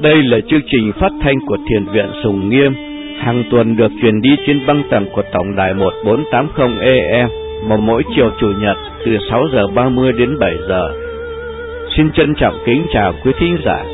Đây là chương trình phát thanh của Thiền viện Sùng Nghiêm, hàng tuần được truyền đi trên băng tần của tổng đài 1480 AM vào mỗi chiều Chủ nhật từ 6 giờ 30 đến 7 giờ. Xin trân trọng kính chào quý thính giả.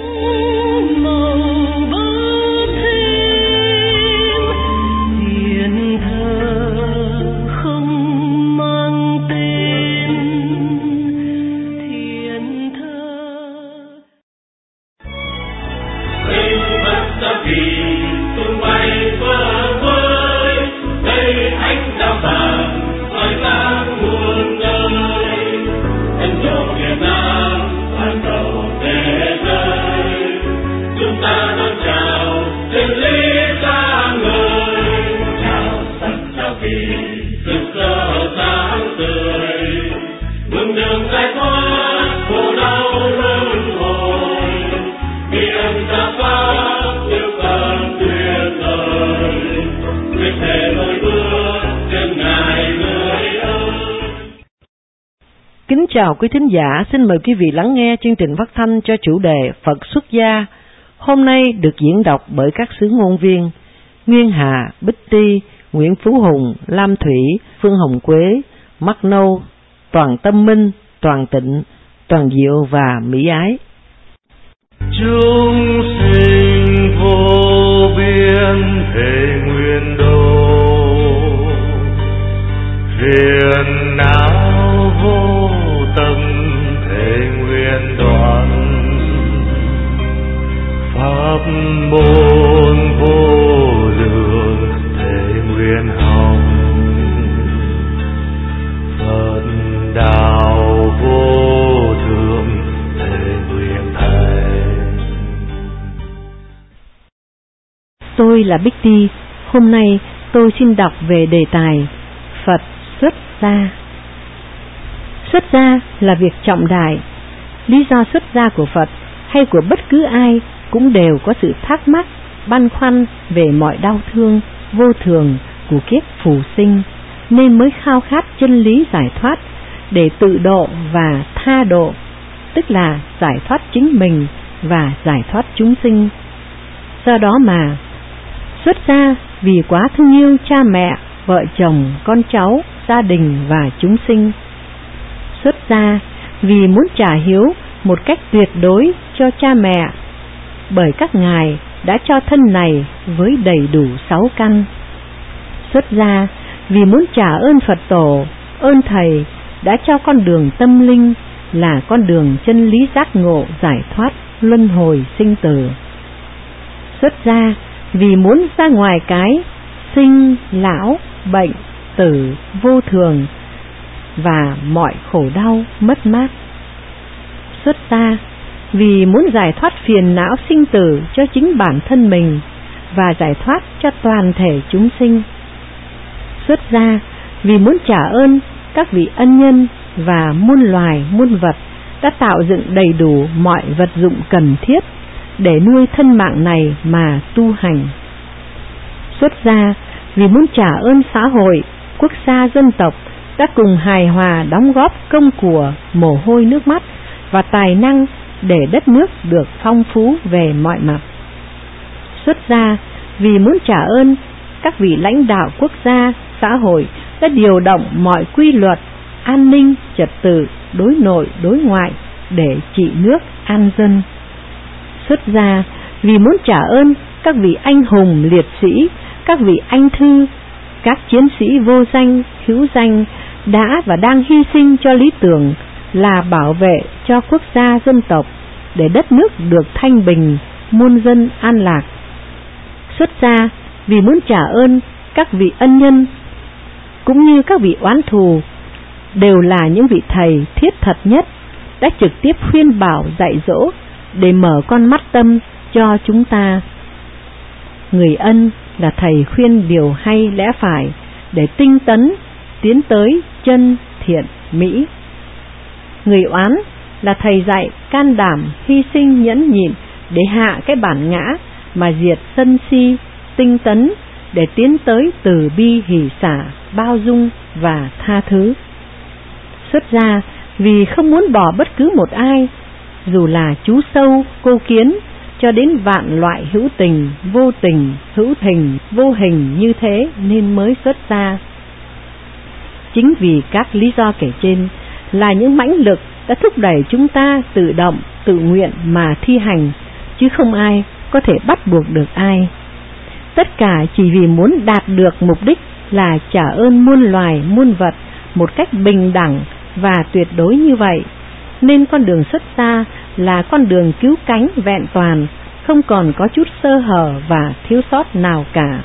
Kính chào quý thính giả, xin mời quý vị lắng nghe chương trình phát thanh cho chủ đề Phật xuất gia. Hôm nay được diễn đọc bởi các sứ ngôn viên Nguyên Hà, Bích Ti, Nguyễn Phú Hùng, Lam Thủy, Phương Hồng Quế, Mắc Nâu, Toàn Tâm Minh, Toàn Tịnh, Toàn Diệu và Mỹ Ái. Chúng sinh vô biên thể nguyện độ, phiền não vô tâm thể nguyện đoạn, pháp môn vô lượng thể nguyện học, Phật đạo vô thượng thể nguyện thành. Tôi là Bích Ti. Hôm nay tôi xin đọc về đề tài Phật xuất gia. Xuất gia là việc trọng đại. Lý do xuất gia của Phật hay của bất cứ ai cũng đều có sự thắc mắc, băn khoăn về mọi đau thương vô thường của kiếp phù sinh, nên mới khao khát chân lý giải thoát để tự độ và tha độ, tức là giải thoát chính mình và giải thoát chúng sinh. Do đó mà xuất gia vì quá thương yêu cha mẹ, vợ chồng, con cháu, gia đình và chúng sinh. Xuất gia vì muốn trả hiếu một cách tuyệt đối cho cha mẹ, bởi các ngài đã cho thân này với đầy đủ 6 căn. Xuất gia vì muốn trả ơn Phật Tổ, ơn Thầy đã cho con đường tâm linh là con đường chân lý giác ngộ giải thoát luân hồi sinh tử. Xuất gia vì muốn ra ngoài cái sinh, lão, bệnh, tử, vô thường và mọi khổ đau, mất mát. Xuất gia vì muốn giải thoát phiền não sinh tử cho chính bản thân mình và giải thoát cho toàn thể chúng sinh. Xuất gia vì muốn trả ơn các vị ân nhân và muôn loài muôn vật đã tạo dựng đầy đủ mọi vật dụng cần thiết để nuôi thân mạng này mà tu hành. Xuất gia vì muốn trả ơn xã hội, quốc gia, dân tộc đã cùng hài hòa đóng góp công của, mồ hôi nước mắt và tài năng để đất nước được phong phú về mọi mặt. Xuất gia vì muốn trả ơn các vị lãnh đạo quốc gia, xã hội đã điều động mọi quy luật, an ninh, trật tự, đối nội, đối ngoại để trị nước, an dân. Xuất gia vì muốn trả ơn các vị anh hùng, liệt sĩ, các vị anh thư, các chiến sĩ vô danh, hữu danh đã và đang hy sinh cho lý tưởng là bảo vệ cho quốc gia dân tộc để đất nước được thanh bình, muôn dân an lạc. Xuất gia vì muốn trả ơn các vị ân nhân cũng như các vị oán thù, đều là những vị thầy thiết thật nhất đã trực tiếp khuyên bảo dạy dỗ để mở con mắt tâm cho chúng ta. Người ân là thầy khuyên điều hay lẽ phải để tinh tấn tiến tới chân thiện mỹ. Người oán là thầy dạy can đảm, hy sinh, nhẫn nhịn để hạ cái bản ngã mà diệt sân si, tinh tấn để tiến tới từ bi hỷ xả, bao dung và tha thứ. Xuất gia vì không muốn bỏ bất cứ một ai, dù là chú sâu, cô kiến, cho đến vạn loại hữu tình, vô tình, hữu hình, vô hình như thế nên mới xuất gia. Chính vì các lý do kể trên là những mãnh lực đã thúc đẩy chúng ta tự động, tự nguyện mà thi hành, chứ không ai có thể bắt buộc được ai. Tất cả chỉ vì muốn đạt được mục đích là trả ơn muôn loài, muôn vật một cách bình đẳng và tuyệt đối như vậy, nên con đường xuất gia là con đường cứu cánh vẹn toàn, không còn có chút sơ hở và thiếu sót nào cả.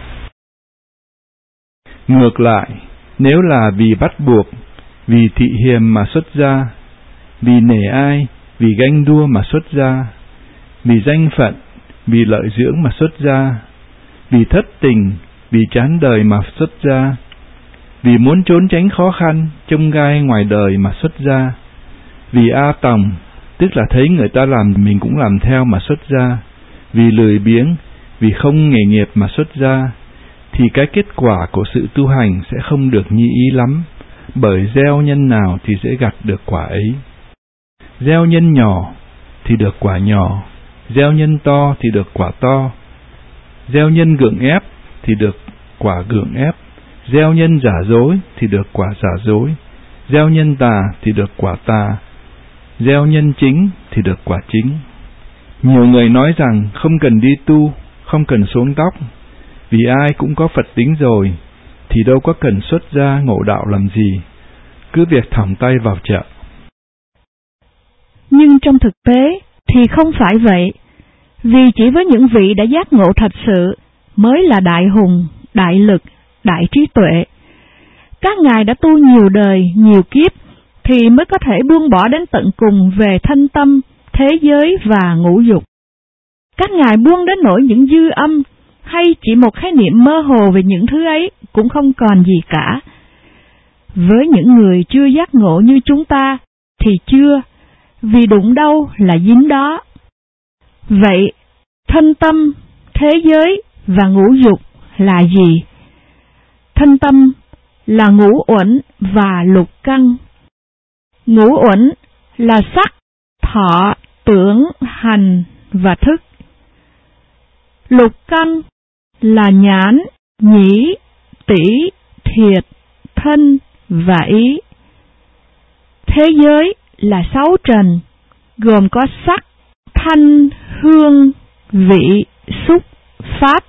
Ngược lại, nếu là vì bắt buộc, vì thị hiềm mà xuất gia, vì nể ai, vì ganh đua mà xuất gia, vì danh phận, vì lợi dưỡng mà xuất gia, vì thất tình, vì chán đời mà xuất gia, vì muốn trốn tránh khó khăn, chông gai ngoài đời mà xuất gia, vì a tòng, tức là thấy người ta làm mình cũng làm theo mà xuất gia, vì lười biếng, vì không nghề nghiệp mà xuất gia, thì cái kết quả của sự tu hành sẽ không được như ý lắm, bởi gieo nhân nào thì sẽ gặt được quả ấy. Gieo nhân nhỏ thì được quả nhỏ, gieo nhân to thì được quả to, gieo nhân gượng ép thì được quả gượng ép, gieo nhân giả dối thì được quả giả dối, gieo nhân tà thì được quả tà, gieo nhân chính thì được quả chính. Nhiều người nói rằng không cần đi tu, không cần xuống tóc, vì ai cũng có Phật tính rồi, thì đâu có cần xuất gia ngộ đạo làm gì, cứ việc thòng tay vào chợ. Nhưng trong thực tế thì không phải vậy, vì chỉ với những vị đã giác ngộ thật sự mới là đại hùng, đại lực, đại trí tuệ. Các ngài đã tu nhiều đời, nhiều kiếp thì mới có thể buông bỏ đến tận cùng về thân tâm, thế giới và ngũ dục. Các ngài buông đến nỗi những dư âm hay chỉ một khái niệm mơ hồ về những thứ ấy cũng không còn gì cả. Với những người chưa giác ngộ như chúng ta thì chưa, vì đụng đâu là dính đó. Vậy, thân tâm, thế giới và ngũ dục là gì? Thân tâm là ngũ uẩn và lục căn. Ngũ uẩn là sắc, thọ, tưởng, hành và thức. Lục căn là nhãn, nhĩ, tỷ, thiệt, thân và ý. Thế giới là sáu trần, gồm có sắc, thanh, hương, vị, xúc, pháp.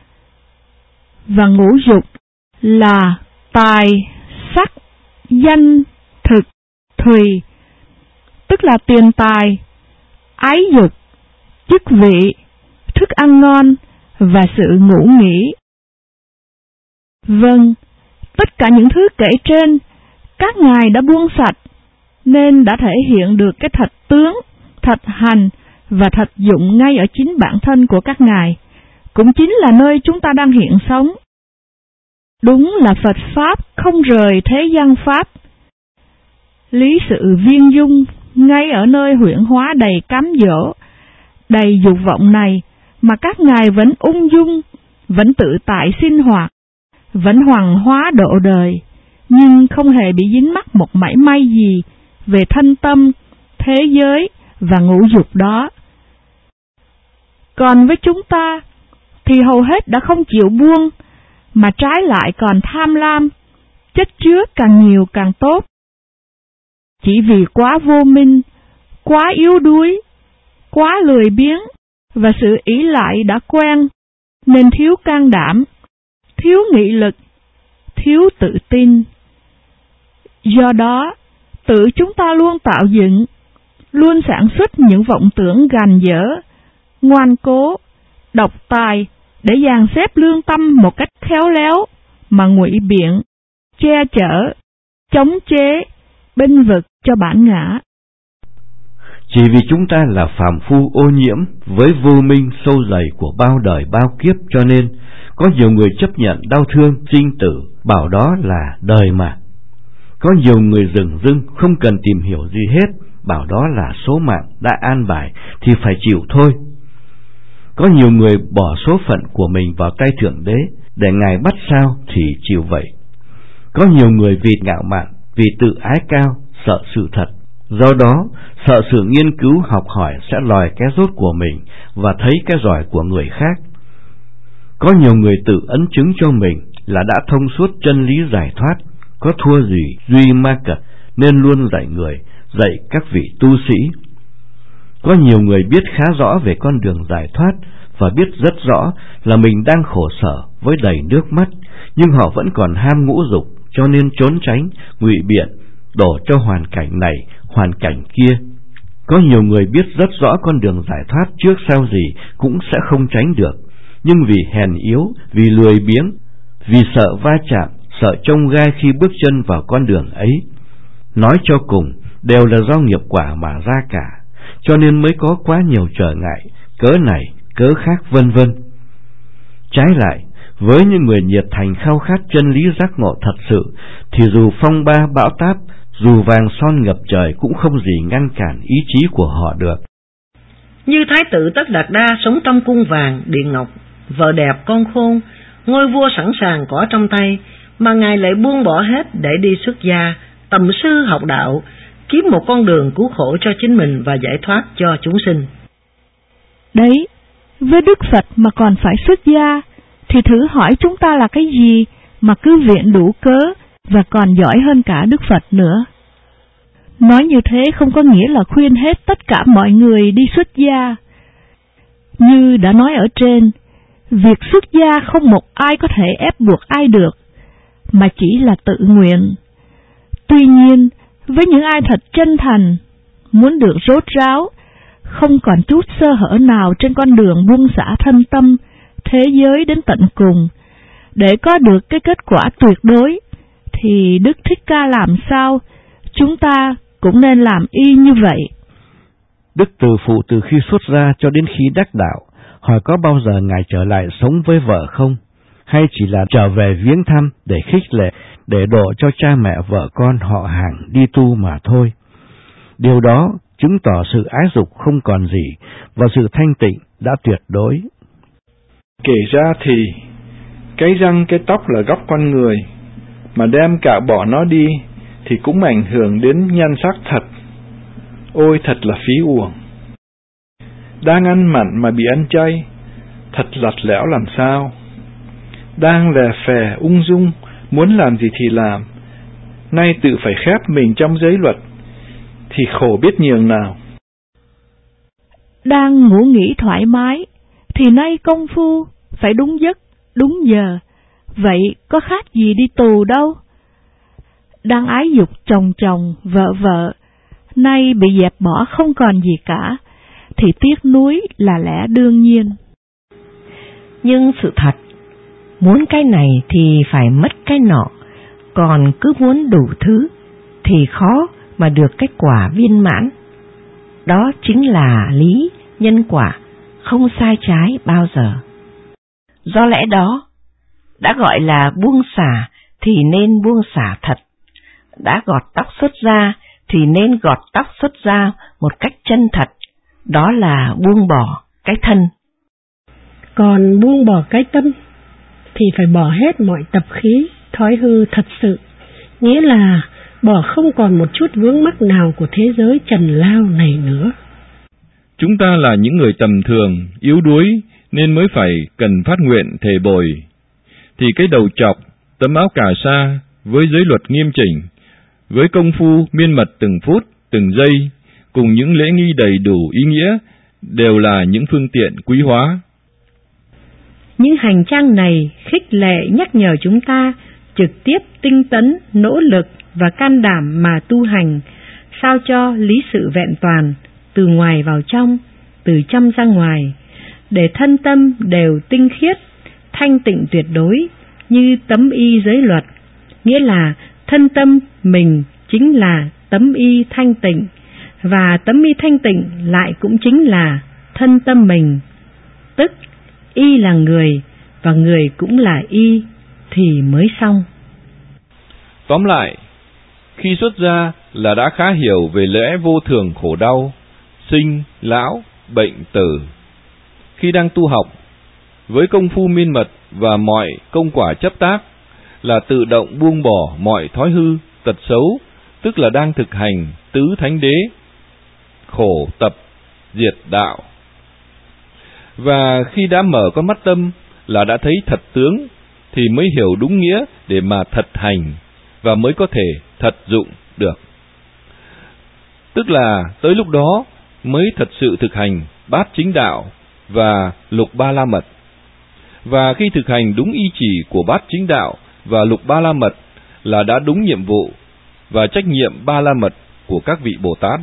Và ngũ dục là tài, sắc, danh, thực, thùy, tức là tiền tài, ái dục, chức vị, thức ăn ngon và sự ngủ nghỉ. Vâng, tất cả những thứ kể trên, các ngài đã buông sạch, nên đã thể hiện được cái thật tướng, thật hành và thật dụng ngay ở chính bản thân của các ngài, cũng chính là nơi chúng ta đang hiện sống. Đúng là Phật Pháp không rời thế gian Pháp. Lý sự viên dung ngay ở nơi huyễn hóa đầy cám dỗ, đầy dục vọng này mà các ngài vẫn ung dung, vẫn tự tại sinh hoạt, vẫn hoàng hóa độ đời, nhưng không hề bị dính mắc một mảy may gì về thân tâm, thế giới và ngũ dục đó. Còn với chúng ta thì hầu hết đã không chịu buông, mà trái lại còn tham lam, chất chứa càng nhiều càng tốt. Chỉ vì quá vô minh, quá yếu đuối, quá lười biếng và sự ỷ lại đã quen, nên thiếu can đảm, thiếu nghị lực, thiếu tự tin. Do đó, tự chúng ta luôn tạo dựng, luôn sản xuất những vọng tưởng gàn dở, ngoan cố, độc tài để dàn xếp lương tâm một cách khéo léo mà ngụy biện, che chở, chống chế, bênh vực cho bản ngã. Chỉ vì chúng ta là phàm phu ô nhiễm với vô minh sâu dày của bao đời bao kiếp, cho nên có nhiều người chấp nhận đau thương, sinh tử, bảo đó là đời mà. Có nhiều người dửng dưng không cần tìm hiểu gì hết, bảo đó là số mạng đã an bài thì phải chịu thôi. Có nhiều người bỏ số phận của mình vào tay Thượng Đế, để Ngài bắt sao thì chịu vậy. Có nhiều người vì ngạo mạn, vì tự ái cao, sợ sự thật, Do đó, sợ sự nghiên cứu học hỏi sẽ lòi cái dốt của mình và thấy cái giỏi của người khác. Có nhiều người tự ấn chứng cho mình là đã thông suốt chân lý giải thoát, có thua gì Duy Ma Cật nên luôn dạy người, dạy các vị tu sĩ. Có nhiều người biết khá rõ về con đường giải thoát và biết rất rõ là mình đang khổ sở với đầy nước mắt, nhưng họ vẫn còn ham ngũ dục, cho nên trốn tránh, ngụy biện, đổ cho hoàn cảnh này, hoàn cảnh kia. Có nhiều người biết rất rõ con đường giải thoát trước sau gì cũng sẽ không tránh được, nhưng vì hèn yếu, vì lười biếng, vì sợ va chạm, sợ chông gai khi bước chân vào con đường ấy. Nói cho cùng, đều là do nghiệp quả mà ra cả, cho nên mới có quá nhiều trở ngại, cớ này, cớ khác vân vân. Trái lại, với những người nhiệt thành khao khát chân lý giác ngộ thật sự, thì dù phong ba bão táp, dù vàng son ngập trời cũng không gì ngăn cản ý chí của họ được. Như Thái tử Tất Đạt Đa sống trong cung vàng, điện ngọc, vợ đẹp con khôn, ngôi vua sẵn sàng có trong tay, mà ngài lại buông bỏ hết để đi xuất gia, tầm sư học đạo, kiếm một con đường cứu khổ cho chính mình và giải thoát cho chúng sinh. Đấy, với Đức Phật mà còn phải xuất gia, thì thử hỏi chúng ta là cái gì mà cứ viện đủ cớ và còn giỏi hơn cả Đức Phật nữa. Nói như thế không có nghĩa là khuyên hết tất cả mọi người đi xuất gia. Như đã nói ở trên, việc xuất gia không một ai có thể ép buộc ai được, mà chỉ là tự nguyện. Tuy nhiên, với những ai thật chân thành, muốn được rốt ráo, không còn chút sơ hở nào trên con đường buông xả thân tâm, thế giới đến tận cùng, để có được cái kết quả tuyệt đối, thì Đức Thích Ca làm sao, chúng ta cũng nên làm y như vậy. Đức Từ Phụ từ khi xuất gia cho đến khi đắc đạo, hỏi có bao giờ Ngài trở lại sống với vợ không? Hay chỉ là trở về viếng thăm để khích lệ, để độ cho cha mẹ vợ con họ hàng đi tu mà thôi? Điều đó chứng tỏ sự ái dục không còn gì và sự thanh tịnh đã tuyệt đối. Kể ra thì, cái răng cái tóc là góc con người, mà đem cả bỏ nó đi thì cũng ảnh hưởng đến nhan sắc thật. Ôi thật là phí uổng. Đang ăn mặn mà bị ăn chay, thật lặt lẽo làm sao. Đang lè phè ung dung, muốn làm gì thì làm, nay tự phải khép mình trong giới luật, thì khổ biết nhường nào. Đang ngủ nghỉ thoải mái, thì nay công phu phải đúng giấc, đúng giờ, vậy có khác gì đi tù đâu. Đang ái dục chồng, vợ, nay bị dẹp bỏ không còn gì cả, thì tiếc nuối là lẽ đương nhiên. Nhưng sự thật, muốn cái này thì phải mất cái nọ, còn cứ muốn đủ thứ thì khó mà được kết quả viên mãn. Đó chính là lý nhân quả, không sai trái bao giờ. Do lẽ đó, đã gọi là buông xả thì nên buông xả thật, đã gọt tóc xuất ra thì nên gọt tóc xuất ra một cách chân thật, đó là buông bỏ cái thân. Còn buông bỏ cái tâm thì phải bỏ hết mọi tập khí, thói hư thật sự, nghĩa là bỏ không còn một chút vướng mắc nào của thế giới trần lao này nữa. Chúng ta là những người tầm thường, yếu đuối, nên mới phải cần phát nguyện thề bồi. Thì cái đầu chọc, tấm áo cà sa, với giới luật nghiêm chỉnh, với công phu miên mật từng phút, từng giây, cùng những lễ nghi đầy đủ ý nghĩa, đều là những phương tiện quý hóa. Những hành trang này khích lệ nhắc nhở chúng ta trực tiếp tinh tấn, nỗ lực và can đảm mà tu hành, sao cho lý sự vẹn toàn, từ ngoài vào trong, từ trong ra ngoài, để thân tâm đều tinh khiết, thanh tịnh tuyệt đối, như tấm y giới luật, nghĩa là thân tâm mình chính là tấm y thanh tịnh, và tấm y thanh tịnh lại cũng chính là thân tâm mình, tức y là người và người cũng là y thì mới xong. Tóm lại, khi xuất gia là đã khá hiểu về lẽ vô thường khổ đau, sinh, lão, bệnh, tử. Khi đang tu học, với công phu miên mật và mọi công quả chấp tác, là tự động buông bỏ mọi thói hư, tật xấu, tức là đang thực hành tứ thánh đế, khổ tập diệt đạo. Và khi đã mở con mắt tâm là đã thấy thật tướng, thì mới hiểu đúng nghĩa để mà thật hành, và mới có thể thật dụng được. Tức là tới lúc đó mới thật sự thực hành bát chính đạo và lục ba la mật. Và khi thực hành đúng ý chỉ của bát chính đạo và lục ba la mật là đã đúng nhiệm vụ và trách nhiệm ba la mật của các vị Bồ Tát.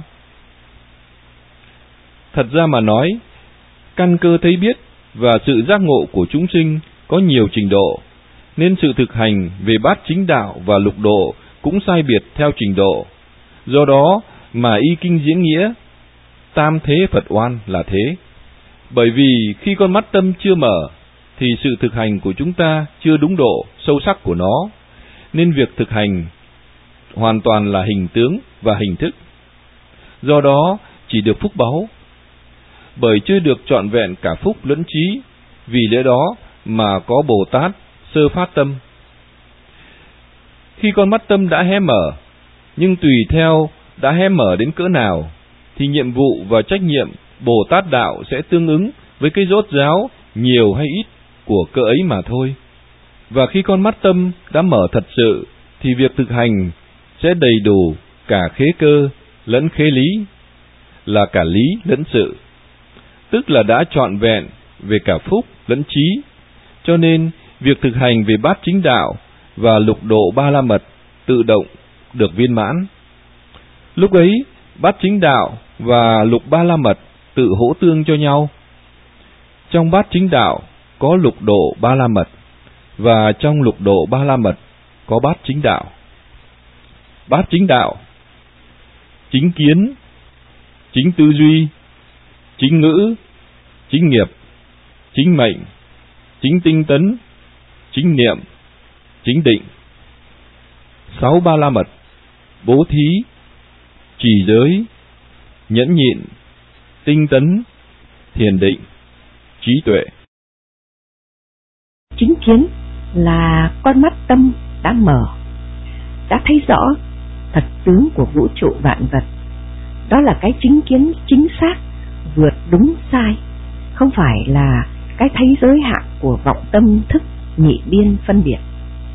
Thật ra mà nói, căn cơ thấy biết và sự giác ngộ của chúng sinh có nhiều trình độ, nên sự thực hành về bát chính đạo và lục độ cũng sai biệt theo trình độ. Do đó mà y kinh diễn nghĩa tam thế Phật oan là thế. Bởi vì khi con mắt tâm chưa mở thì sự thực hành của chúng ta chưa đúng độ sâu sắc của nó, nên việc thực hành hoàn toàn là hình tướng và hình thức. Do đó chỉ được phúc báu, bởi chưa được trọn vẹn cả phúc lẫn trí. Vì lẽ đó mà có Bồ Tát sơ phát tâm. Khi con mắt tâm đã hé mở, nhưng tùy theo đã hé mở đến cỡ nào, thì nhiệm vụ và trách nhiệm Bồ Tát đạo sẽ tương ứng với cái rốt ráo nhiều hay ít của cỡ ấy mà thôi. Và khi con mắt tâm đã mở thật sự, thì việc thực hành sẽ đầy đủ cả khế cơ lẫn khế lý, là cả lý lẫn sự, tức là đã trọn vẹn về cả phúc lẫn trí. Cho nên việc thực hành về bát chính đạo và lục độ ba la mật tự động được viên mãn. Lúc ấy bát chính đạo và lục ba la mật tự hỗ tương cho nhau. Trong bát chính đạo có lục độ ba la mật, và trong lục độ ba la mật có bát chính đạo. Bát chính đạo: chính kiến, chính tư duy, chính ngữ, chính nghiệp, chính mệnh, chính tinh tấn, chính niệm, chính định. 6 ba la mật: bố thí, trì giới, nhẫn nhịn, tinh tấn, thiền định, trí tuệ. Chính kiến là con mắt tâm đã mở, đã thấy rõ thật tướng của vũ trụ vạn vật. Đó là cái chính kiến chính xác, vượt đúng sai, không phải là cái thấy giới hạn của vọng tâm thức nhị biên phân biệt.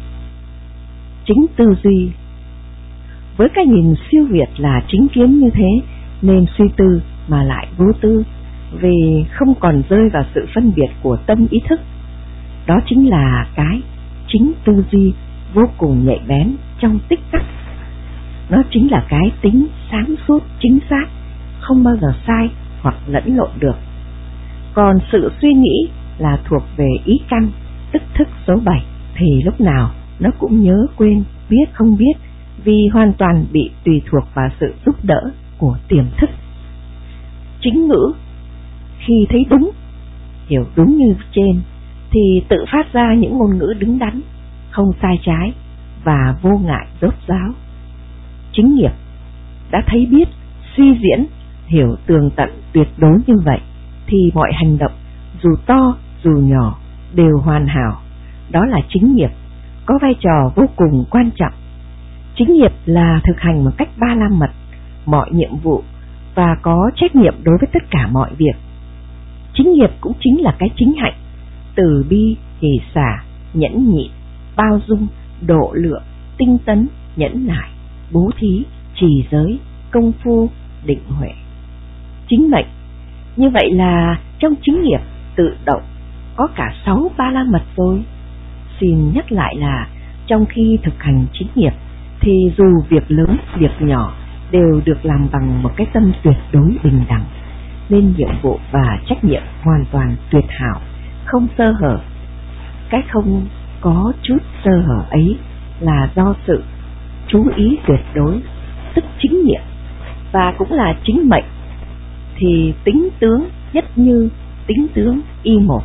Chính tư duy: với cái nhìn siêu việt là chính kiến như thế, nên suy tư mà lại vô tư, vì không còn rơi vào sự phân biệt của tâm ý thức. Đó chính là cái chính tư duy vô cùng nhạy bén trong tích tắc. Nó chính là cái tính sáng suốt chính xác, không bao giờ sai hoặc lẫn lộn được. Còn sự suy nghĩ là thuộc về ý căn, tức thức số 7, thì lúc nào nó cũng nhớ quên, biết không biết, vì hoàn toàn bị tùy thuộc vào sự giúp đỡ của tiềm thức. Chính ngữ: khi thấy đúng, hiểu đúng như trên, thì tự phát ra những ngôn ngữ đứng đắn, không sai trái và vô ngại rốt ráo. Chính nghiệp: đã thấy biết, suy diễn, hiểu tường tận tuyệt đối như vậy, thì mọi hành động dù to dù nhỏ đều hoàn hảo. Đó là chính nghiệp, có vai trò vô cùng quan trọng. Chính nghiệp là thực hành một cách ba la mật mọi nhiệm vụ và có trách nhiệm đối với tất cả mọi việc. Chính nghiệp cũng chính là cái chính hạnh: từ bi, hỷ xả, nhẫn nhịn, bao dung, độ lượng, tinh tấn, nhẫn nại, bố thí, trì giới, công phu, định huệ. Chính mệnh: như vậy là trong chính nghiệp tự động có cả 6 ba la mật rồi. Xin nhắc lại là trong khi thực hành chính nghiệp thì dù việc lớn, việc nhỏ đều được làm bằng một cái tâm tuyệt đối bình đẳng, nên nhiệm vụ và trách nhiệm hoàn toàn tuyệt hảo, không sơ hở. Cái không có chút sơ hở ấy là do sự chú ý tuyệt đối, tức chính nghiệp, và cũng là chính mệnh, thì tính tướng nhất như tính tướng y một.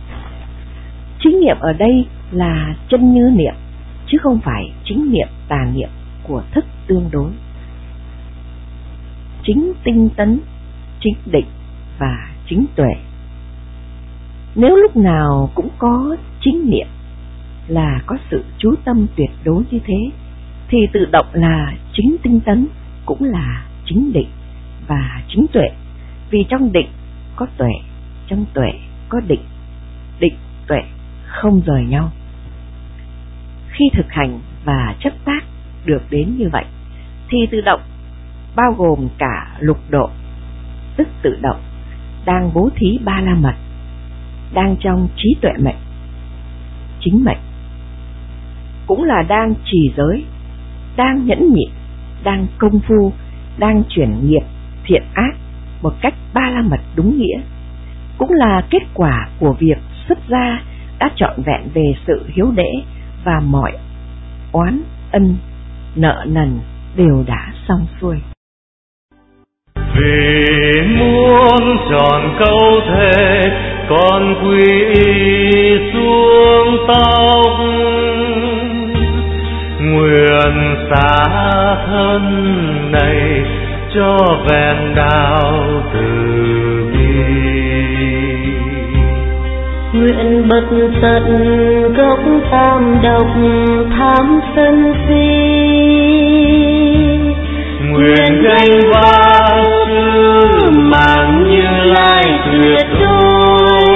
Chính nghiệp ở đây là chân như niệm, chứ không phải chính niệm tà niệm của thức tương đối. Chính tinh tấn, chính định và chính tuệ: nếu lúc nào cũng có chính niệm, là có sự chú tâm tuyệt đối như thế, thì tự động là chính tinh tấn, cũng là chính định và chính tuệ. Vì trong định có tuệ, trong tuệ có định, định tuệ không rời nhau. Khi thực hành và chấp tác được đến như vậy thì tự động bao gồm cả lục độ, tức tự động đang bố thí ba la mật, đang trong trí tuệ mệnh, chính mệnh, cũng là đang trì giới, đang nhẫn nhịn, đang công phu, đang chuyển nghiệp thiện ác một cách ba la mật đúng nghĩa, cũng là kết quả của việc xuất gia đã trọn vẹn về sự hiếu đễ và mọi oán ân nợ nần đều đã xong xuôi. Vì muốn tròn câu thề con quỳ xuống tóc, nguyện xả thân này cho vẹn đạo từ bi. Nguyện bật tận gốc tam độc tham sân si, nguyện gánh vác sứ mạng Như Lai tuyệt đối.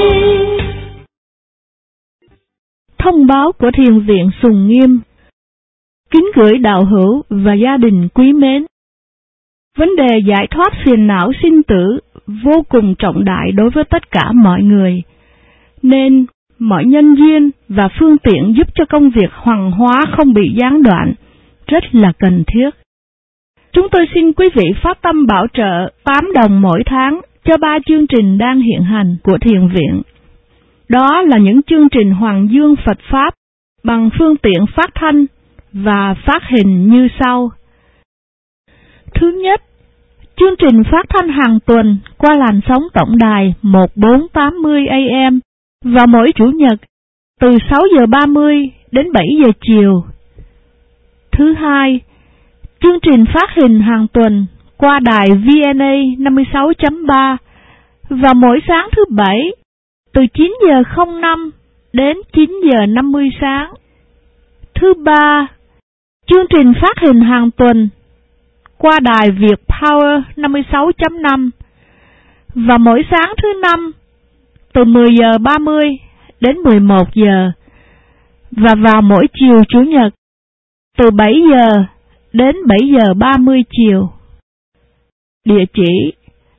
Thông báo của Thiền viện Sùng Nghiêm. Kính gửi đạo hữu và gia đình quý mến. Vấn đề giải thoát phiền não sinh tử vô cùng trọng đại đối với tất cả mọi người, nên mọi nhân duyên và phương tiện giúp cho công việc hoằng hóa không bị gián đoạn rất là cần thiết. Chúng tôi xin quý vị phát tâm bảo trợ 8 đồng mỗi tháng cho 3 chương trình đang hiện hành của Thiền viện. Đó là những chương trình Hoàng Dương Phật Pháp bằng phương tiện phát thanh và phát hình như sau. Thứ nhất, chương trình phát thanh hàng tuần qua làn sóng tổng đài 1480 AM vào mỗi Chủ nhật từ 6 giờ 30 đến 7 giờ chiều. Thứ hai, chương trình phát hình hàng tuần qua đài VNA 56.3 vào mỗi sáng thứ Bảy từ 9 giờ 05 đến 9 giờ 50 sáng. Thứ ba, chương trình phát hình hàng tuần qua đài Việt Power 56.5 và mỗi sáng thứ Năm từ 10 giờ 30 đến 11 giờ và vào mỗi chiều Chủ nhật từ 7 giờ đến 7 giờ 30 chiều. Địa chỉ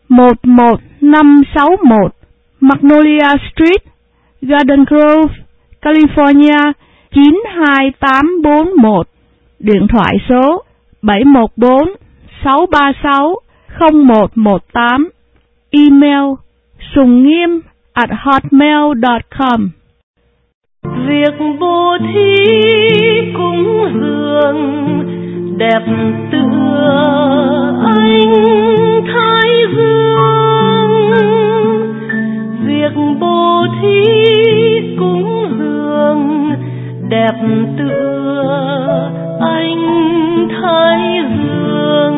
11561 Magnolia Street, Garden Grove, California 92841. Điện thoại số 714-636-0118. Email sungniem@hotmail.com. việc bố thí cúng dường đẹp tựa ánh thái dương. Việc bố thí cúng dường đẹp tựa ánh thái dương.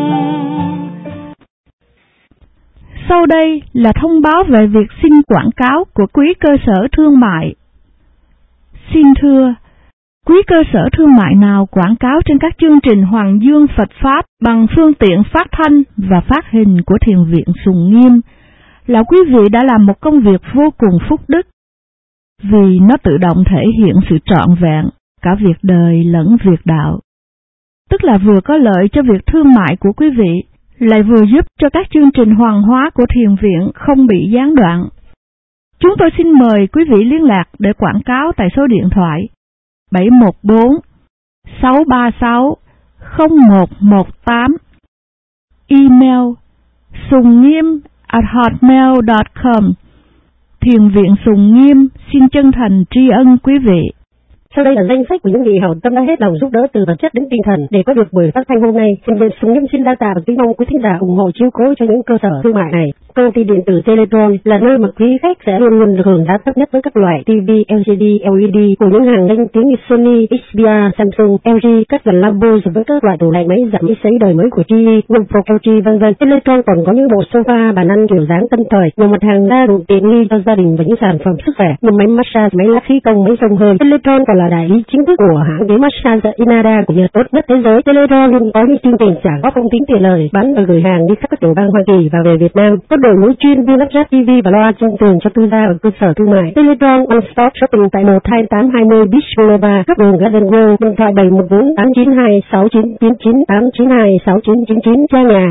Sau đây là thông báo về việc xin quảng cáo của quý cơ sở thương mại. Xin thưa, quý cơ sở thương mại nào quảng cáo trên các chương trình Hoàng Dương Phật Pháp bằng phương tiện phát thanh và phát hình của Thiền viện Sùng Nghiêm là quý vị đã làm một công việc vô cùng phúc đức, vì nó tự động thể hiện sự trọn vẹn cả việc đời lẫn việc đạo. Tức là vừa có lợi cho việc thương mại của quý vị, lại vừa giúp cho các chương trình hoàng hóa của Thiền viện không bị gián đoạn. Chúng tôi xin mời quý vị liên lạc để quảng cáo tại số điện thoại 714-636-0118. Email sungniem@hotmail.com. Thiền viện Sùng Nghiêm xin chân thành tri ân quý vị. Sau đây là danh sách của những vị hảo tâm đã hết lòng giúp đỡ từ vật chất đến tinh thần để có được buổi phát thanh hôm nay. Thiền viện Sùng Nghiêm xin đa tạ và kính mong quý thính giả ủng hộ chiếu cố cho những cơ sở thương mại này. Công ty điện tử Teletron là nơi mà quý khách sẽ luôn luôn được hưởng giá thấp nhất với các loại TV LCD, LED của những hàng danh tiếng như Sony, Xperia, Samsung, LG, các dàn Lambo với các loại tủ lạnh, máy giặt, máy sấy đời mới của GE, Wipro, LG vân vân. Teletron còn có những bộ sofa, bàn ăn kiểu dáng tân thời, nhiều mặt hàng đa dụng tiện nghi cho gia đình và những sản phẩm sức khỏe như máy massage, máy lắc khí công, máy xông hơi. Teletron còn là đại lý chính thức của hãng ghế massage Inada của Nhật tốt nhất thế giới. Teletron luôn có những chương trình trả góp không tính tiền lời, bán và gửi hàng đi khắp các tiểu bang Hoa Kỳ và về Việt Nam. Có đội ngũ chuyên viên lắp ráp TV và loa trên tường cho tư gia ở cơ sở thương mại. Teletron One Stop Shopping tại 12820 Beach Boulevard, các đường Garden Grove, điện thoại 714 892 6999 892 6999, trang nhà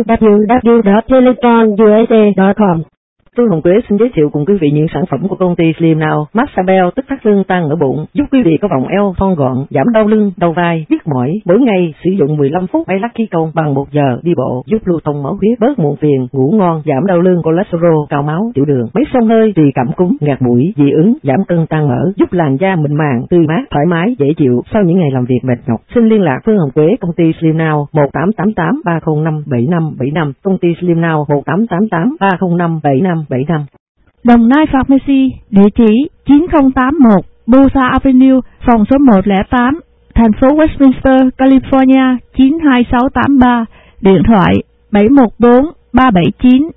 www.teletronusa.com. Tôi Hồng Quế xin giới thiệu cùng quý vị những sản phẩm của công ty Slim Now. Massage Bell tức thắt lưng tăng ở bụng, giúp quý vị có vòng eo thon gọn, giảm đau lưng, đau vai, nhức mỏi. Mỗi ngày sử dụng 15 phút máy lắc khí công bằng 1 giờ đi bộ, giúp lưu thông máu huyết, bớt muộn phiền, ngủ ngon, giảm đau lưng, cholesterol, cao máu, tiểu đường. Máy xông hơi trị cảm cúm, nghẹt mũi, dị ứng, giảm cân tăng mỡ, giúp làn da mịn màng, tươi mát, thoải mái, dễ chịu sau những ngày làm việc mệt nhọc. Xin liên lạc Phương Hồng Quế, công ty Slim Now 1888 305 7575, công ty Slim Now 1888 305 7575. Đồng Nai Pharmacy, địa chỉ 9081 Bosa Avenue, phòng số 108, thành phố Westminster, California 92683, điện thoại 714 379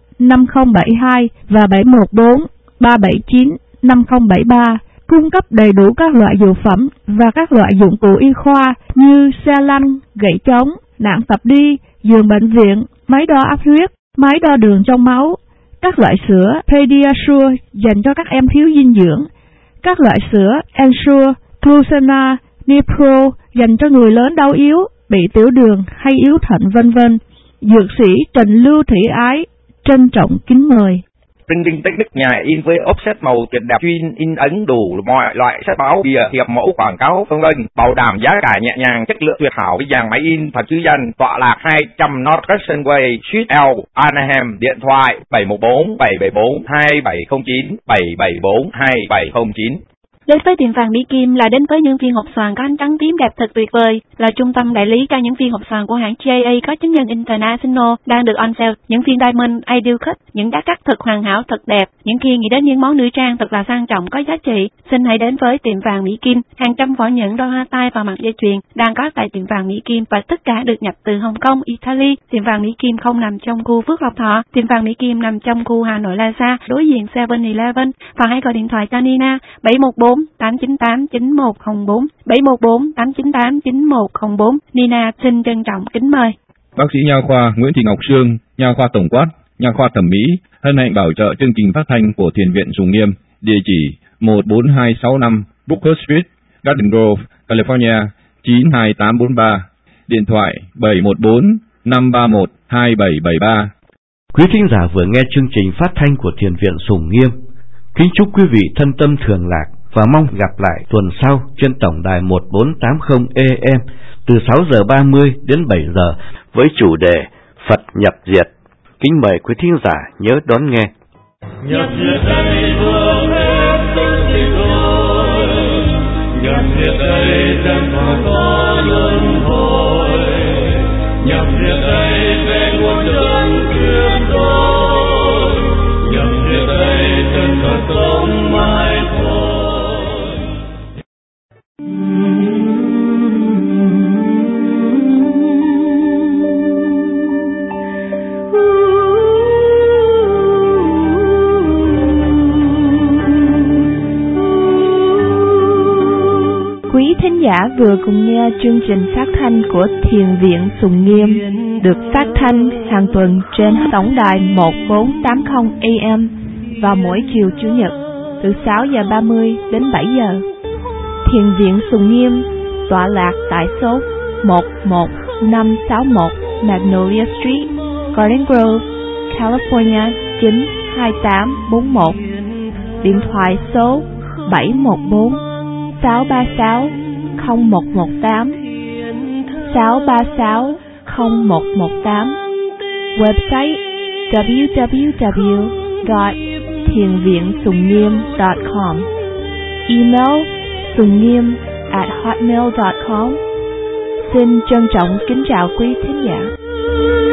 5072 và 714 379 5073, cung cấp đầy đủ các loại dược phẩm và các loại dụng cụ y khoa như xe lăn, gậy chống, nạng tập đi, giường bệnh viện, máy đo áp huyết, máy đo đường trong máu, các loại sữa Pediasure dành cho các em thiếu dinh dưỡng, các loại sữa Ensure, Glucena, Nipro dành cho người lớn đau yếu, bị tiểu đường hay yếu thận vân vân. Dược sĩ Trần Lưu Thủy Ái trân trọng kính mời. Printing Technique, nhà in với offset màu tuyệt đẹp, chuyên in ấn đủ mọi loại sách báo, bìa, thiệp mẫu, quảng cáo vân vân, bảo đảm giá cả nhẹ nhàng, chất lượng tuyệt hảo với dàn máy in thật chữ danh. Tọa lạc 200 North Crescent Way, Suite L, Anaheim. Điện thoại 714 774 2709 774 2709. Đến với tiệm vàng Mỹ Kim là đến với những viên hộp xoàn có ánh trắng tím đẹp thật tuyệt vời, là trung tâm đại lý cho những viên hộp xoàn của hãng JA có chứng nhận International đang được on sale. Những viên Diamond Ideal Cut, những đá cắt thật hoàn hảo, thật đẹp. Những khi nghĩ đến những món nữ trang thật là sang trọng, có giá trị, xin hãy đến với tiệm vàng Mỹ Kim. Hàng trăm vỏ nhẫn, đôi hoa tai và mặt dây chuyền đang có tại tiệm vàng Mỹ Kim và tất cả được nhập từ Hồng Kông, Italy. Tiệm vàng Mỹ Kim không nằm trong khu Phước Lộc Thọ, tiệm vàng Mỹ Kim nằm trong khu Hà Nội Plaza, đối diện 7-Eleven. Và hãy gọi điện thoại cho Nina 714 898 9104 714 898 9104. Nina xin trân trọng kính mời. Bác sĩ nha khoa Nguyễn Thị Ngọc Sương, nha khoa tổng quát, nha khoa thẩm mỹ hân hạnh bảo trợ chương trình phát thanh của Thiền viện Sùng Nghiêm. Địa chỉ 14265 Booker Street, Garden Grove, California 92843. Điện thoại 714 531 2773. Quý thính giả vừa nghe chương trình phát thanh của Thiền viện Sùng Nghiêm. Kính chúc quý vị thân tâm thường lạc và mong gặp lại tuần sau trên tổng đài 1480 AM từ 6 giờ 30 đến 7 giờ với chủ đề Phật nhập diệt. Kính mời quý thính giả nhớ đón nghe. Nhập diệt đây vương hết sức thì thôi, nhập diệt đây chẳng còn có luân hồi, nhập diệt đây về nguồn chân tuyệt đối, nhập diệt đây chân còn sống mãi thôi. Quý thính giả vừa cùng nghe chương trình phát thanh của Thiền viện Sùng Nghiêm được phát thanh hàng tuần trên tổng đài 1480 AM vào mỗi chiều Chủ nhật từ 6 giờ 30 đến 7 giờ. Thiền viện Sùng Nghiêm tọa lạc tại số 11561 Magnolia Street, Garden Grove, California 92841. Điện thoại số 714 636 0118 636 0118. Website www.thienviensungngiem.com. Email sungniem@hotmail.com. Xin trân trọng kính chào quý thính giả.